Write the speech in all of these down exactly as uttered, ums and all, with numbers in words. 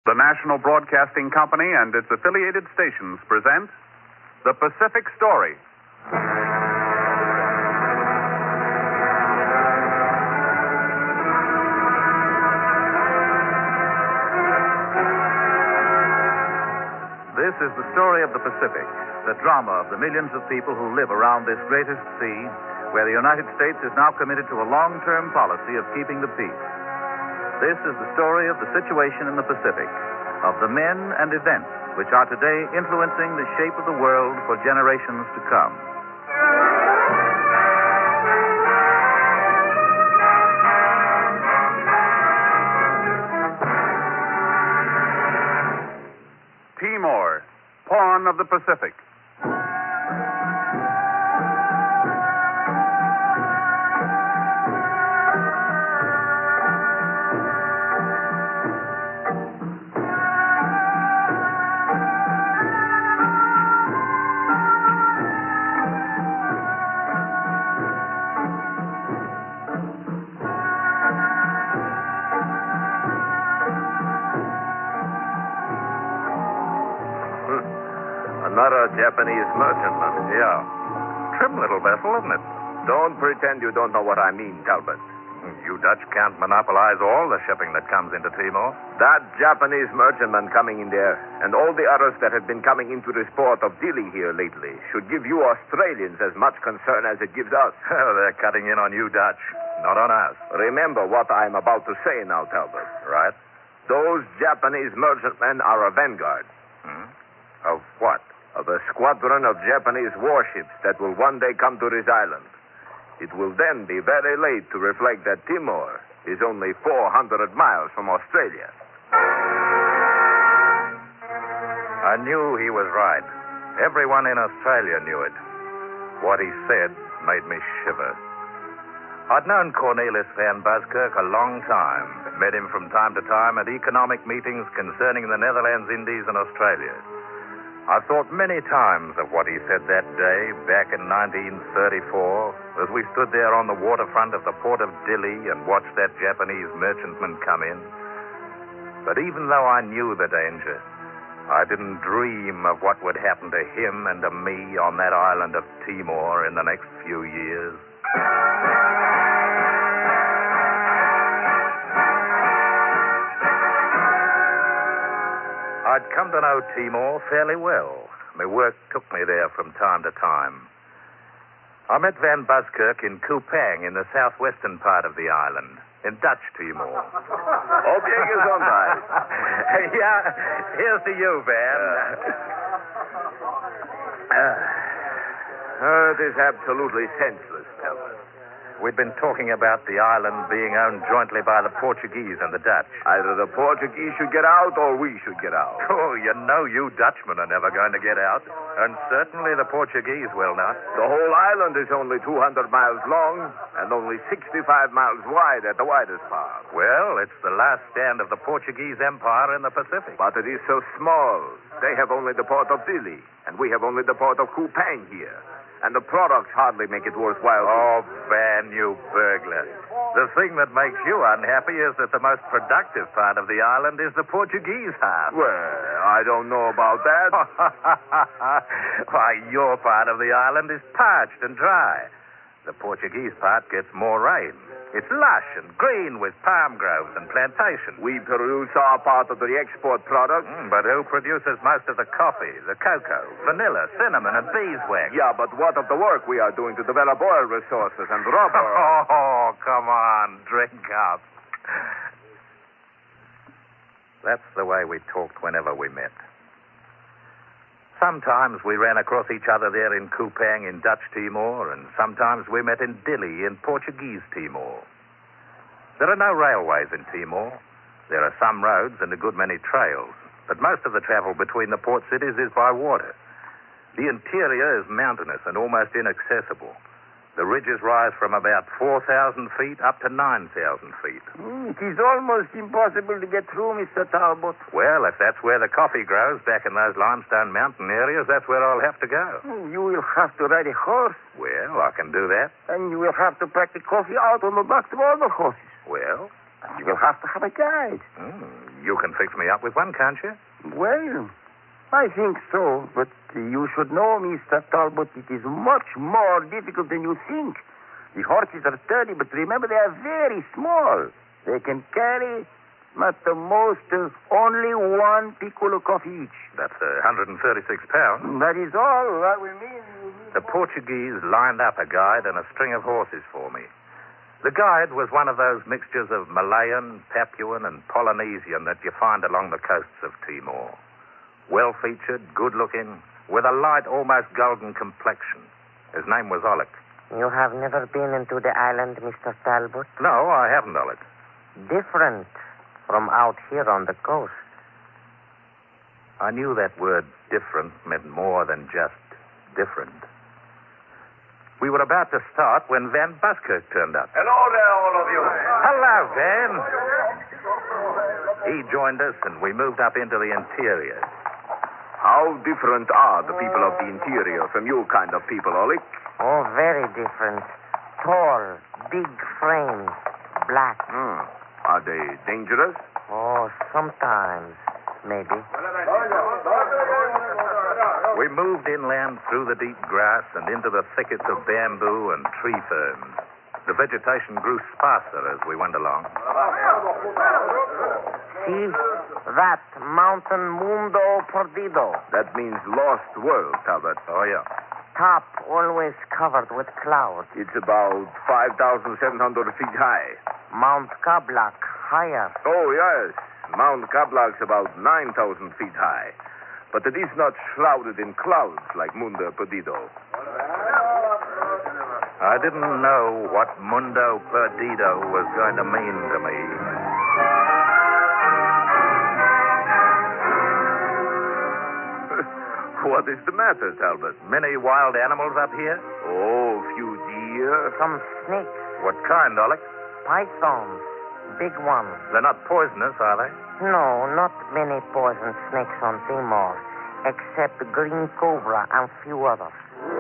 The National Broadcasting Company and its affiliated stations present The Pacific Story. This is the story of the Pacific, the drama of the millions of people who live around this greatest sea, where the United States is now committed to a long-term policy of keeping the peace. This is the story of the situation in the Pacific, of the men and events which are today influencing the shape of the world for generations to come. Timor, pawn of the Pacific. Another Japanese merchantman. Yeah. Trim little vessel, isn't it? Don't pretend you don't know what I mean, Talbot. You Dutch can't monopolize all the shipping that comes into Timor. That Japanese merchantman coming in there, and all the others that have been coming into this port of Dili here lately, should give you Australians as much concern as it gives us. Oh, they're cutting in on you Dutch, not on us. Remember what I'm about to say now, Talbot. Right. Those Japanese merchantmen are a vanguard. Hmm? Of what? Of a squadron of Japanese warships that will one day come to this island. It will then be very late to reflect that Timor is only four hundred miles from Australia. I knew he was right. Everyone in Australia knew it. What he said made me shiver. I'd known Cornelis van Buskirk a long time. Met him from time to time at economic meetings concerning the Netherlands, Indies, and Australia. I've thought many times of what he said that day back in nineteen thirty-four as we stood there on the waterfront of the port of Dili and watched that Japanese merchantman come in. But even though I knew the danger, I didn't dream of what would happen to him and to me on that island of Timor in the next few years. I'd come to know Timor fairly well. My work took me there from time to time. I met Van Buskirk in Kupang in the southwestern part of the island, in Dutch Timor. Hope you gezondheid. Yeah, here's to you, Van. Uh, uh, it is absolutely senseless, Talbot. We'd been talking about the island being owned jointly by the Portuguese and the Dutch. Either the Portuguese should get out or we should get out. Oh, you know you Dutchmen are never going to get out. And certainly the Portuguese will not. The whole island is only two hundred miles long and only sixty-five miles wide at the widest part. Well, it's the last stand of the Portuguese Empire in the Pacific. But it is so small. They have only the port of Dili, and we have only the port of Kupang here. And the products hardly make it worthwhile. Oh, Van, you burglar. The thing that makes you unhappy is that the most productive part of the island is the Portuguese half. Well, I don't know about that. Why, your part of the island is parched and dry. The Portuguese part gets more rain. It's lush and green with palm groves and plantations. We produce our part of the export product. Mm, but who produces most of the coffee, the cocoa, vanilla, cinnamon, and beeswax? Yeah, but what of the work we are doing to develop oil resources and rubber? Oh, come on, drink up. That's the way we talked whenever we met. Sometimes we ran across each other there in Kupang in Dutch Timor, and sometimes we met in Dili in Portuguese Timor. There are no railways in Timor. There are some roads and a good many trails, but most of the travel between the port cities is by water. The interior is mountainous and almost inaccessible. The ridges rise from about four thousand feet up to nine thousand feet. Mm, it is almost impossible to get through, Mister Talbot. Well, if that's where the coffee grows, back in those limestone mountain areas, that's where I'll have to go. Mm, you will have to ride a horse. Well, I can do that. And you will have to pack the coffee out on the backs of all the horses. Well? And you will have to have a guide. Mm, You can fix me up with one, can't you? Well, I think so, but you should know, Mister Talbot, it is much more difficult than you think. The horses are sturdy, but remember they are very small. They can carry, at the most, uh, only one piccolo coffee each. That's uh, one hundred thirty-six pounds. That is all. That will mean... The Portuguese lined up a guide and a string of horses for me. The guide was one of those mixtures of Malayan, Papuan, and Polynesian that you find along the coasts of Timor. Well-featured, good-looking, with a light, almost golden complexion. His name was Oleg. You have never been into the island, Mister Talbot? No, I haven't, Oleg. Different from out here on the coast. I knew that word different meant more than just different. We were about to start when Van Buskirk turned up. Hello there, all of you. Hello, Van. He joined us, and we moved up into the interior. How different are the people of the interior from you kind of people, Oleg? Oh, very different. Tall, big frames, black. Hmm. Are they dangerous? Oh, sometimes, maybe. We moved inland through the deep grass and into the thickets of bamboo and tree ferns. The vegetation grew sparser as we went along. See? That mountain Mundo Perdido. That means lost world, Talbot. Oh, yeah. Top always covered with clouds. It's about five thousand seven hundred feet high. Mount Kablak, higher. Oh, yes. Mount Kablak's about nine thousand feet high. But it is not shrouded in clouds like Mundo Perdido. I didn't know what Mundo Perdido was going to mean to me. What is the matter, Talbot? Many wild animals up here? Oh, few deer. Some snakes, What kind, Oleg? pythons, big ones. They're not poisonous, are they? No, not many poison snakes on Timor, except green cobra and few others.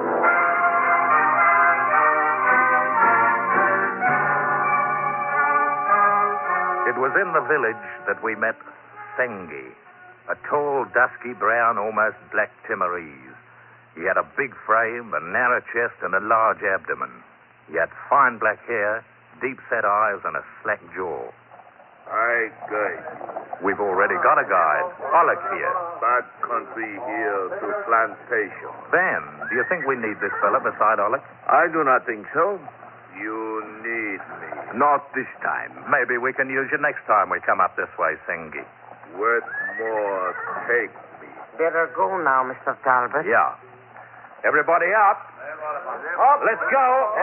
It was in the village that we met Sengi, a tall, dusky brown, almost black Timorese. He had a big frame, a narrow chest, and a large abdomen. He had fine black hair, deep-set eyes, and a slack jaw. Aye, guide. We've already got a guide, Oleg here. Back country here to plantation. Van, do you think we need this fella beside Oleg? I do not think so. You need me. Not this time. Maybe we can use you next time we come up this way, Sengi. What more take me? Better go now, Mister Talbot. Yeah. Everybody up. Up. Let's go.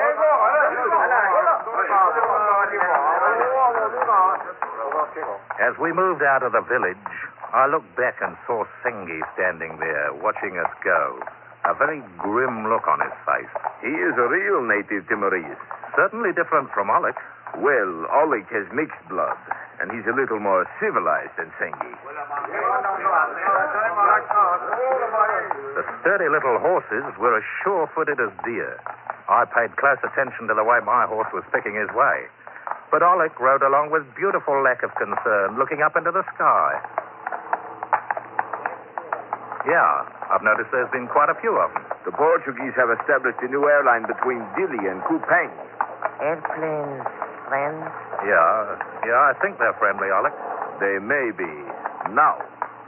As we moved out of the village, I looked back and saw Sengi standing there, watching us go. A very grim look on his face. He is a real native Timorese. Certainly different from Oleg. Well, Oleg has mixed blood, and he's a little more civilized than Sengi. The sturdy little horses were as sure-footed as deer. I paid close attention to the way my horse was picking his way. But Oleg rode along with beautiful lack of concern, looking up into the sky. Yeah, I've noticed there's been quite a few of them. The Portuguese have established a new airline between Dili and Kupang. Airplanes, friends. Yeah, yeah, I think they're friendly, Oleg. They may be. Now.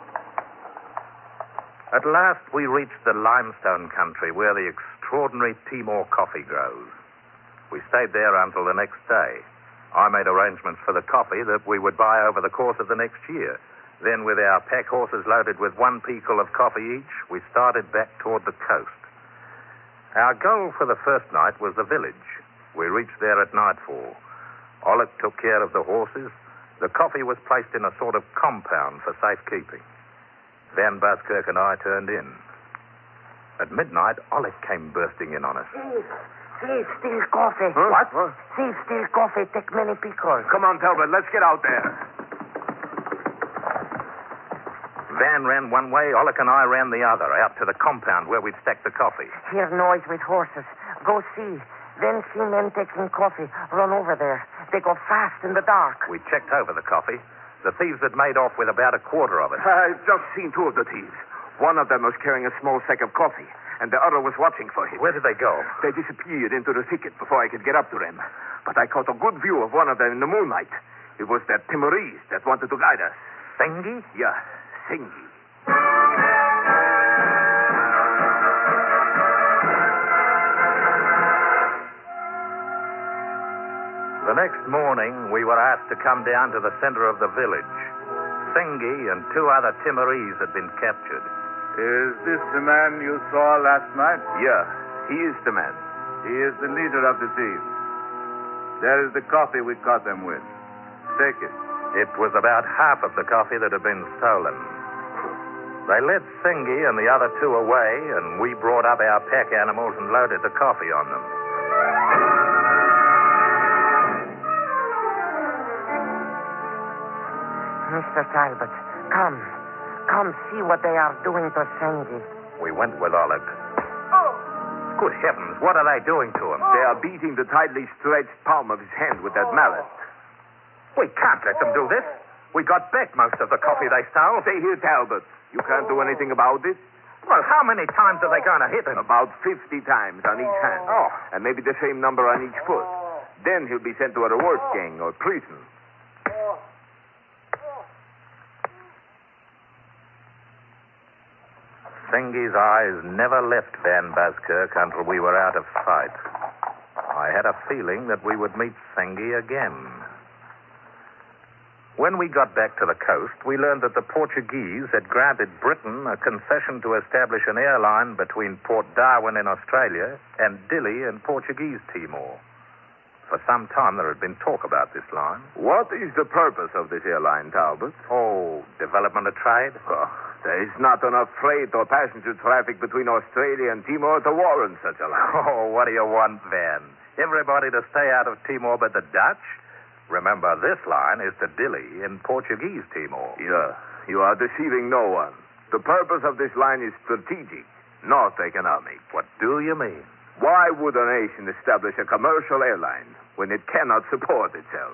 At last, we reached the limestone country where the extraordinary Timor coffee grows. We stayed there until the next day. I made arrangements for the coffee that we would buy over the course of the next year. Then, with our pack horses loaded with one peakle of coffee each, we started back toward the coast. Our goal for the first night was the village. We reached there at nightfall. Oleg took care of the horses. The coffee was placed in a sort of compound for safekeeping. Van Buskirk and I turned in. At midnight, Oleg came bursting in on us. See, see, still coffee. Huh? What? What? See, still coffee. Take many pickles. Come on, Talbot. Let's get out there. Van ran one way, Oleg and I ran the other, out to the compound where we'd stacked the coffee. Hear noise with horses. Go see. Then see men taking coffee. Run over there. They go fast in the dark. We checked over the coffee. The thieves had made off with about a quarter of it. I've just seen two of the thieves. One of them was carrying a small sack of coffee, and the other was watching for him. Where did they go? They disappeared into the thicket before I could get up to them. But I caught a good view of one of them in the moonlight. It was that Timorese that wanted to guide us. Sengi? Yeah, Sengi. The next morning, we were asked to come down to the center of the village. Sengi and two other Timorese had been captured. Is this the man you saw last night? Yeah, he is the man. He is the leader of the thieves. There is the coffee we caught them with. Take it. It was about half of the coffee that had been stolen. They led Sengi and the other two away, and we brought up our pack animals and loaded the coffee on them. Mister Talbot, come. Come see what they are doing to Sengi. We went with Oleg. Oh! Good heavens, what are they doing to him? They are beating the tightly stretched palm of his hand with that mallet. We can't let them do this. We got back most of the coffee they stole. Stay here, Talbot. You can't do anything about it. Well, how many times are they going to hit him? About fifty times on each hand. Oh. And maybe the same number on each foot. Then he'll be sent to a reward gang or prison. Sengi's eyes never left Van Buskirk until we were out of sight. I had a feeling that we would meet Sengi again. When we got back to the coast, we learned that the Portuguese had granted Britain a concession to establish an airline between Port Darwin in Australia and Dili in Portuguese Timor. For some time there had been talk about this line. What is the purpose of this airline, Talbot? Oh, development of trade? Oh, there is not enough freight or passenger traffic between Australia and Timor to warrant such a line. Oh, what do you want, Van? Everybody to stay out of Timor but the Dutch? Remember, this line is to Dili in Portuguese Timor. Yeah, you are deceiving no one. The purpose of this line is strategic, not economic. What do you mean? Why would a nation establish a commercial airline when it cannot support itself?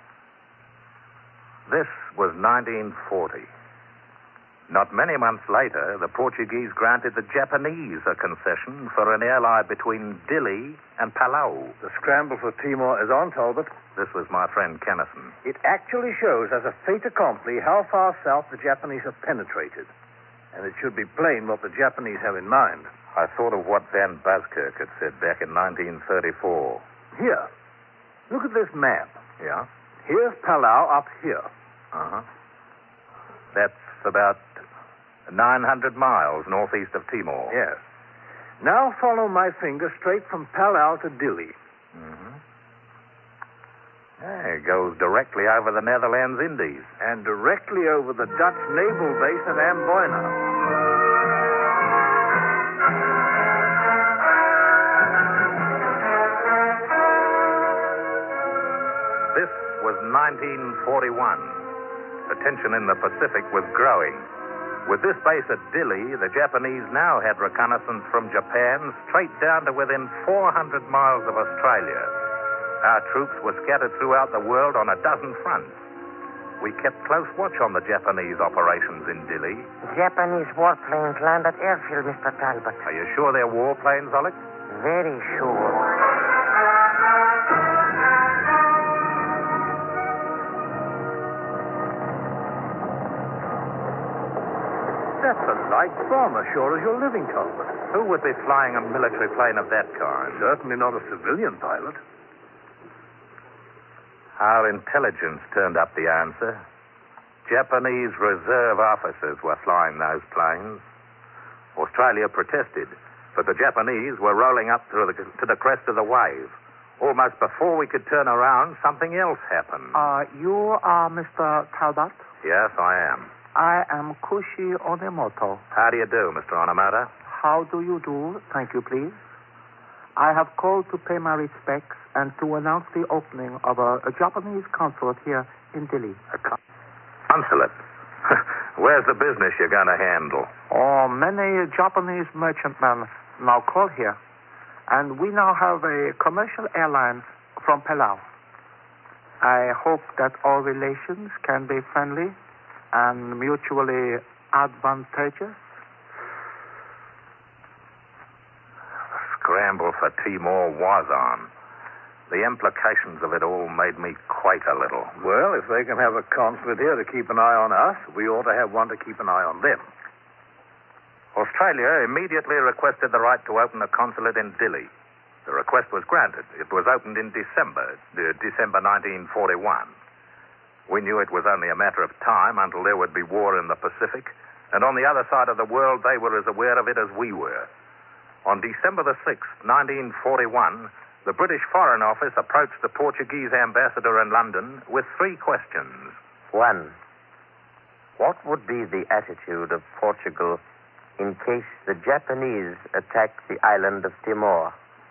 This was nineteen forty. Not many months later, the Portuguese granted the Japanese a concession for an airline between Dili and Palau. The scramble for Timor is on, Talbot. This was my friend Kennison. It actually shows as a fait accompli how far south the Japanese have penetrated. And it should be plain what the Japanese have in mind. I thought of what Van Buskirk had said back in nineteen thirty-four. Here, look at this map. Yeah? Here's Palau up here. Uh-huh. That's about nine hundred miles northeast of Timor. Yes. Now follow my finger straight from Palau to Dili. Mm-hmm. Yeah, it goes directly over the Netherlands Indies. And directly over the Dutch naval base at Amboina. This was nineteen forty-one. The tension in the Pacific was growing. With this base at Dili, the Japanese now had reconnaissance from Japan straight down to within four hundred miles of Australia. Our troops were scattered throughout the world on a dozen fronts. We kept close watch on the Japanese operations in Dili. Japanese warplanes land at airfield, Mister Talbot. Are you sure they're warplanes, Oleg? Very sure. That's a light bomber, sure as you're living, Talbot. Who would be flying a military plane of that kind? Certainly not a civilian pilot. Our intelligence turned up the answer. Japanese reserve officers were flying those planes. Australia protested, but the Japanese were rolling up to the, to the crest of the wave. Almost before we could turn around, something else happened. Uh, you are Mister Talbot? Yes, I am. I am Kushi Onemoto. How do you do, Mister Onomata? How do you do? Thank you, please. I have called to pay my respects and to announce the opening of a, a Japanese consulate here in Dili. A con- consulate? Where's the business you're going to handle? Oh, many Japanese merchantmen now call here. And we now have a commercial airline from Palau. I hope that all relations can be friendly and mutually advantageous. The scramble for Timor was on. The implications of it all made me quake a little. Well, if they can have a consulate here to keep an eye on us, we ought to have one to keep an eye on them. Australia immediately requested the right to open a consulate in Dili. The request was granted. It was opened in December, uh, December nineteen forty-one. We knew it was only a matter of time until there would be war in the Pacific, and on the other side of the world they were as aware of it as we were. On December the sixth, nineteen forty-one, the British Foreign Office approached the Portuguese ambassador in London with three questions. One, what would be the attitude of Portugal in case the Japanese attacked the island of Timor?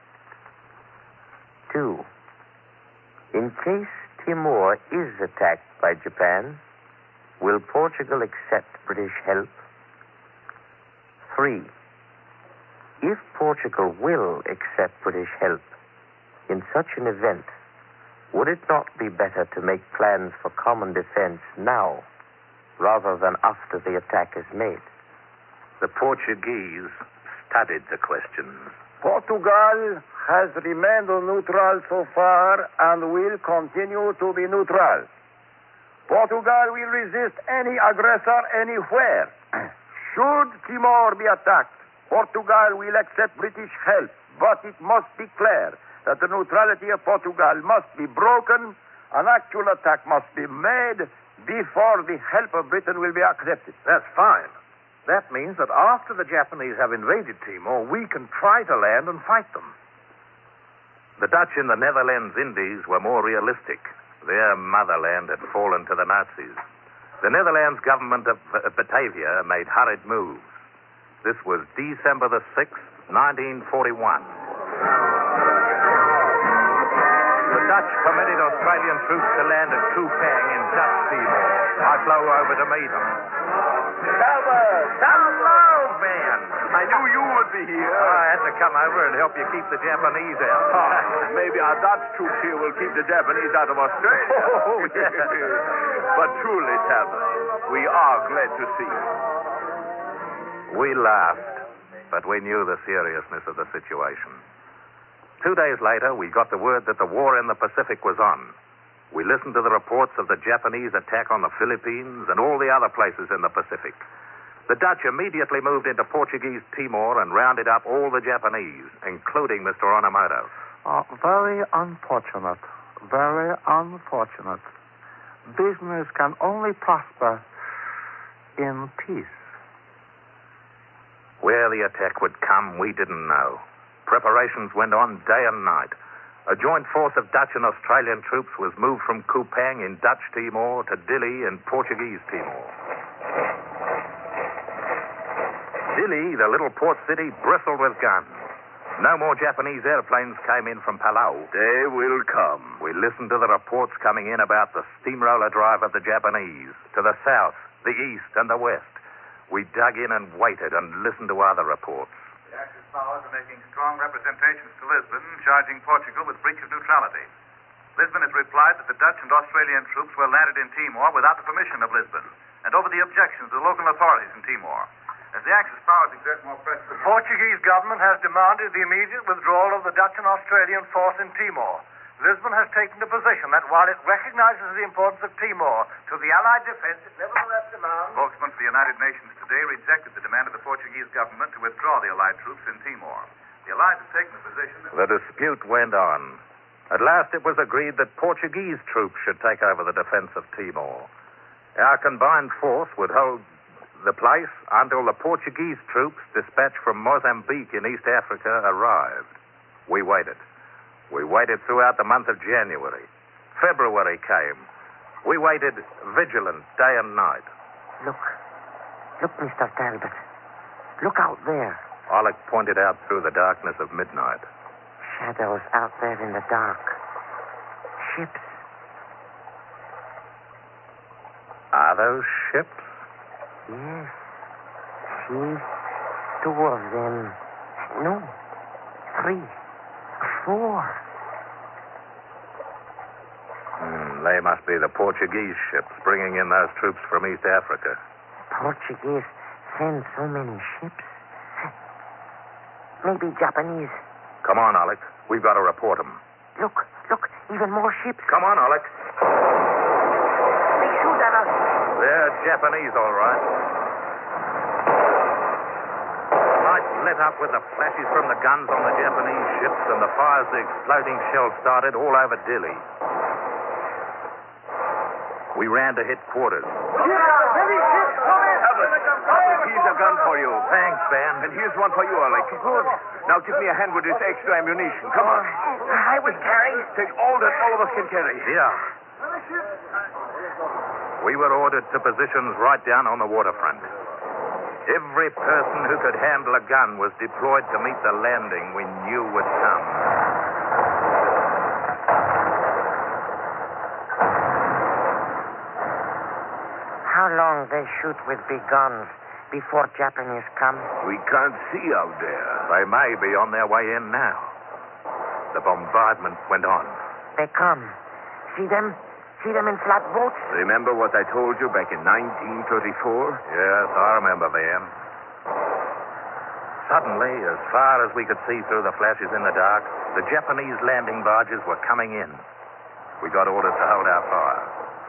Two, in case Timor is attacked by Japan, will Portugal accept British help? Three, if Portugal will accept British help, in such an event, would it not be better to make plans for common defense now rather than after the attack is made? The Portuguese studied the questions. Portugal has remained neutral so far and will continue to be neutral. Portugal will resist any aggressor anywhere. Should Timor be attacked, Portugal will accept British help, but it must be clear that the neutrality of Portugal must be broken. An actual attack must be made before the help of Britain will be accepted. That's fine. That means that after the Japanese have invaded Timor, we can try to land and fight them. The Dutch in the Netherlands Indies were more realistic. Their motherland had fallen to the Nazis. The Netherlands government of Batavia made hurried moves. This was December the sixth, nineteen forty-one. The Dutch permitted Australian troops to land at Kupang in Dutch Timor. I flew over to meet them. Talbot! Hello, man. I knew you would be here. I had to come over and help you keep the Japanese out. Oh, maybe our Dutch troops here will keep the Japanese out of Australia. Oh, yes. But truly, Talbot, we are glad to see you. We laughed, but we knew the seriousness of the situation. Two days later, we got the word that the war in the Pacific was on. We listened to the reports of the Japanese attack on the Philippines and all the other places in the Pacific. The Dutch immediately moved into Portuguese Timor and rounded up all the Japanese, including Mister Enomoto. Uh, very unfortunate. Very unfortunate. Business can only prosper in peace. Where the attack would come, we didn't know. Preparations went on day and night. A joint force of Dutch and Australian troops was moved from Kupang in Dutch Timor to Dili in Portuguese Timor. Dili, the little port city, bristled with guns. No more Japanese airplanes came in from Palau. They will come. We listened to the reports coming in about the steamroller drive of the Japanese to the south, the east, and the west. We dug in and waited and listened to other reports. The Axis powers are making strong representations to Lisbon, charging Portugal with breach of neutrality. Lisbon has replied that the Dutch and Australian troops were landed in Timor without the permission of Lisbon, and over the objections of the local authorities in Timor. As the Axis powers exert more pressure... The Portuguese government has demanded the immediate withdrawal of the Dutch and Australian force in Timor. Lisbon has taken the position that while it recognizes the importance of Timor to the Allied defense, it nevertheless demands... Spokesman for the United Nations today rejected the demand of the Portuguese government to withdraw the Allied troops in Timor. The Allies have taken the position that... The dispute went on. At last it was agreed that Portuguese troops should take over the defense of Timor. Our combined force would hold the place until the Portuguese troops dispatched from Mozambique in East Africa arrived. We waited. We waited throughout the month of January. February came. We waited vigilant day and night. Look. Look, Mister Talbot. Look out there. Alec pointed out through the darkness of midnight. Shadows out there in the dark. Ships. Are those ships? Yes. See? Two of them. No. Three. Four. Hmm, They must be the Portuguese ships bringing in those troops from East Africa. Portuguese send so many ships. Maybe Japanese. Come on, Alec. We've got to report them. Look, look, even more ships. Come on, Alec. They shoot at us. They're Japanese, all right. Lights lit up with the flashes from the guns on the Japanese ships and the fires the exploding shells started all over Dili. We ran to headquarters. Here's a gun for you. Thanks, Van. And here's one for you, Alec. Good. Now give me a hand with this extra ammunition. Come on. I will carry. Take all that all of us can carry. Yeah. We were ordered to positions right down on the waterfront. Every person who could handle a gun was deployed to meet the landing we knew would come. How long they shoot with big guns before Japanese come? We can't see out there. They may be on their way in now. The bombardment went on. They come. See them? See them in flatboats? Remember what I told you back in nineteen thirty-four? Yes, I remember, Van. Suddenly, as far as we could see through the flashes in the dark, the Japanese landing barges were coming in. We got orders to hold our fire.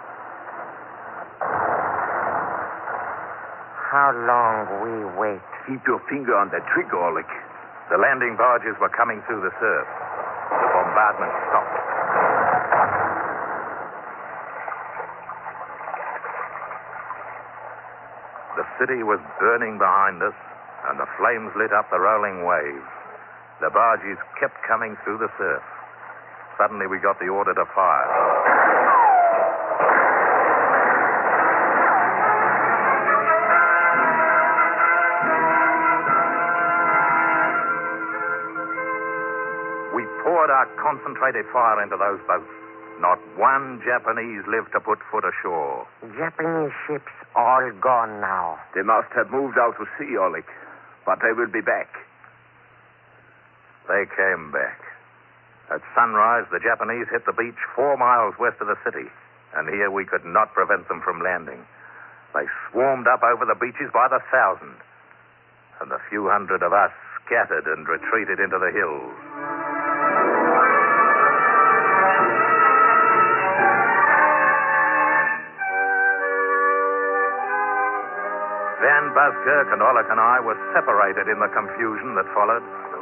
How long we wait? Keep your finger on the trigger, Alec. The landing barges were coming through the surf. The bombardment stopped. The city was burning behind us, and the flames lit up the rolling waves. The barges kept coming through the surf. Suddenly we got the order to fire. We poured our concentrated fire into those boats. Not one Japanese lived to put foot ashore. Japanese ships all gone now. They must have moved out to sea, Alec. But they will be back. They came back. At sunrise, the Japanese hit the beach four miles west of the city. And here we could not prevent them from landing. They swarmed up over the beaches by the thousand. And the few hundred of us scattered and retreated into the hills. Van Buskirk and Alec and I were separated in the confusion that followed.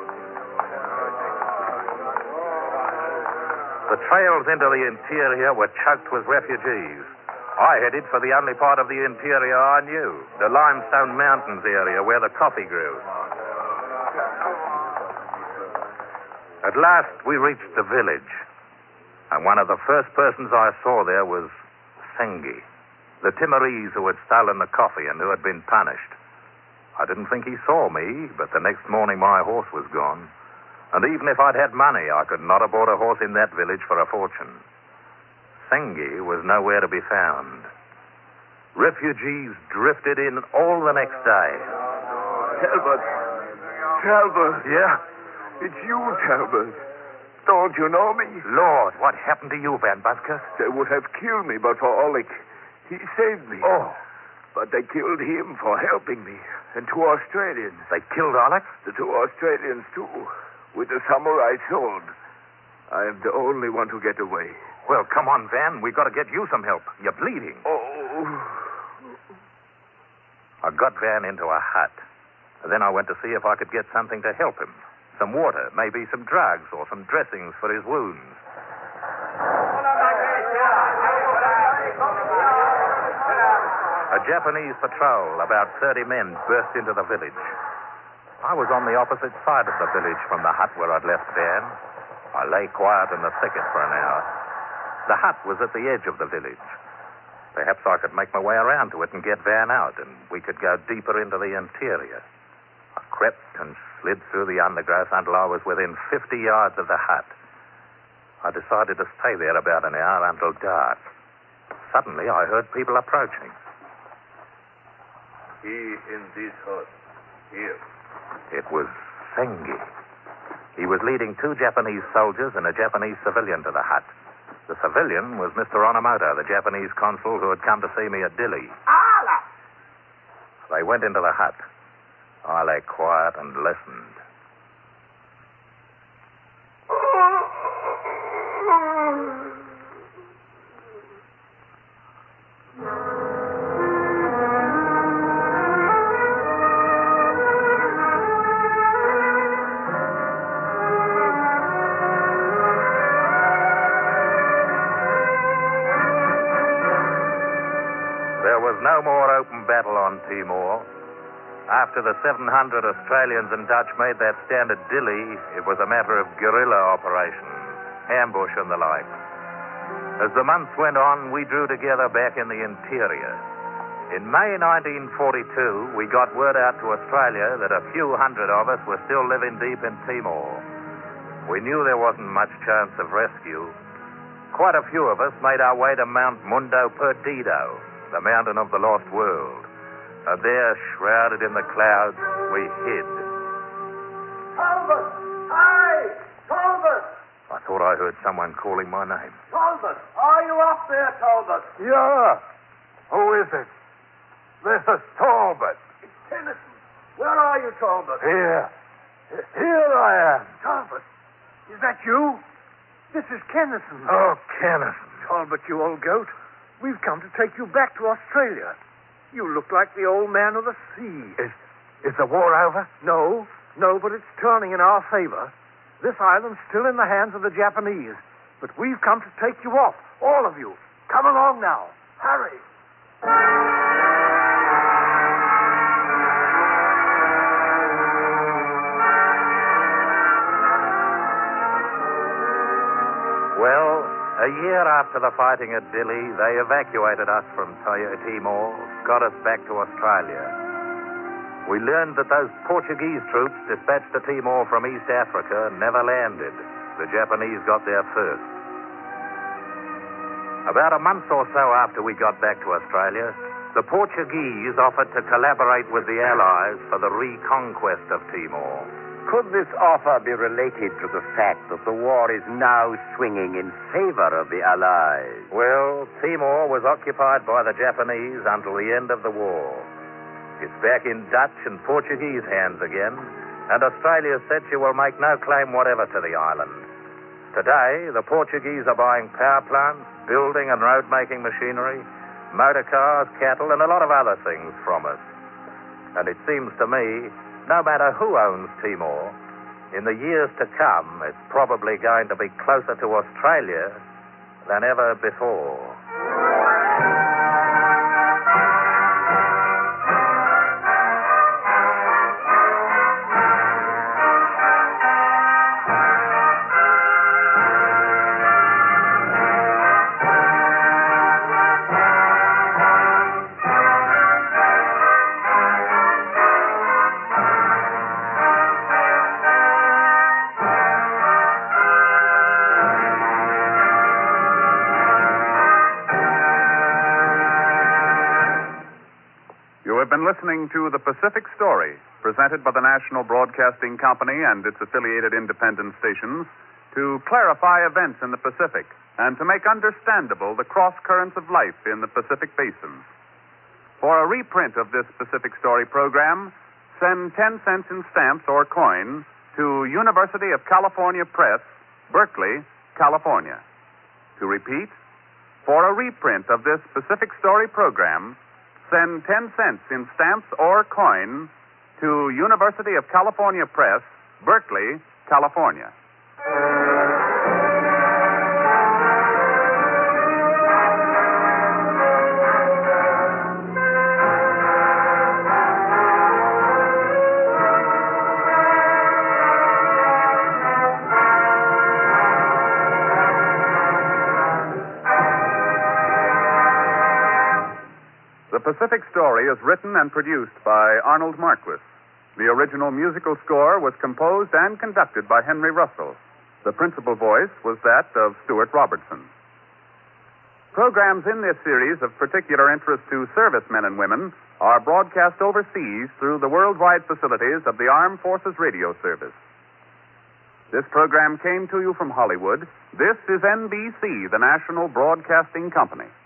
The trails into the interior were choked with refugees. I headed for the only part of the interior I knew, the Limestone Mountains area where the coffee grew. At last, we reached the village, and one of the first persons I saw there was Sengi, the Timorese who had stolen the coffee and who had been punished. I didn't think he saw me, but the next morning my horse was gone. And even if I'd had money, I could not have bought a horse in that village for a fortune. Sengi was nowhere to be found. Refugees drifted in all the next day. Talbot. Talbot. Yeah? It's you, Talbot. Don't you know me? Lord, what happened to you, Van Buskirk? They would have killed me but for Alec. He saved me. Oh. But they killed him for helping me. And two Australians. They killed Alec? The two Australians, too. With a samurai sword. I am the only one to get away. Well, come on, Van. We've got to get you some help. You're bleeding. Oh. I got Van into a hut. And then I went to see if I could get something to help him. Some water, maybe some drugs or some dressings for his wounds. A Japanese patrol, about thirty men, burst into the village. I was on the opposite side of the village from the hut where I'd left Van. I lay quiet in the thicket for an hour. The hut was at the edge of the village. Perhaps I could make my way around to it and get Van out, and we could go deeper into the interior. I crept and slid through the undergrowth until I was within fifty yards of the hut. I decided to stay there about an hour until dark. Suddenly, I heard people approaching. He in this hut. Here. It was Sengi. He was leading two Japanese soldiers and a Japanese civilian to the hut. The civilian was Mister Onomoto, the Japanese consul who had come to see me at Dili. Allah! They went into the hut. I lay quiet and listened. There was no more open battle on Timor. After the seven hundred Australians and Dutch made that stand at Dili, it was a matter of guerrilla operations, ambush and the like. As the months went on, we drew together back in the interior. In May nineteen forty-two, we got word out to Australia that a few hundred of us were still living deep in Timor. We knew there wasn't much chance of rescue. Quite a few of us made our way to Mount Mundo Perdido, the mountain of the lost world. And there, shrouded in the clouds, we hid. Talbot! Hi! Talbot! I thought I heard someone calling my name. Talbot! Are you up there, Talbot? Yeah. Who is it? This is Talbot. It's Tennyson. Where are you, Talbot? Here. Here I am. Talbot, is that you? This is Kennison. Oh, Kennison. Talbot, you old goat. We've come to take you back to Australia. You look like the old man of the sea. Is, is the war over? No, no, but it's turning in our favor. This island's still in the hands of the Japanese. But we've come to take you off, all of you. Come along now. Hurry. Well, a year after the fighting at Dili, they evacuated us from Timor, got us back to Australia. We learned that those Portuguese troops dispatched to Timor from East Africa never landed. The Japanese got there first. About a month or so after we got back to Australia, the Portuguese offered to collaborate with the Allies for the reconquest of Timor. Could this offer be related to the fact that the war is now swinging in favor of the Allies? Well, Timor was occupied by the Japanese until the end of the war. It's back in Dutch and Portuguese hands again, and Australia said she will make no claim whatever to the island. Today, the Portuguese are buying power plants, building and road-making machinery, motor cars, cattle, and a lot of other things from us. And it seems to me, no matter who owns Timor, in the years to come, it's probably going to be closer to Australia than ever before. Listening to The Pacific Story, presented by the National Broadcasting Company and its affiliated independent stations, to clarify events in the Pacific and to make understandable the cross currents of life in the Pacific Basin. For a reprint of this Pacific Story program, send ten cents in stamps or coin to University of California Press, Berkeley, California. To repeat, for a reprint of this Pacific Story program, send ten cents in stamps or coin to University of California Press, Berkeley, California. The Pacific Story is written and produced by Arnold Marquis. The original musical score was composed and conducted by Henry Russell. The principal voice was that of Stuart Robertson. Programs in this series of particular interest to servicemen and women are broadcast overseas through the worldwide facilities of the Armed Forces Radio Service. This program came to you from Hollywood. This is N B C, the national broadcasting company.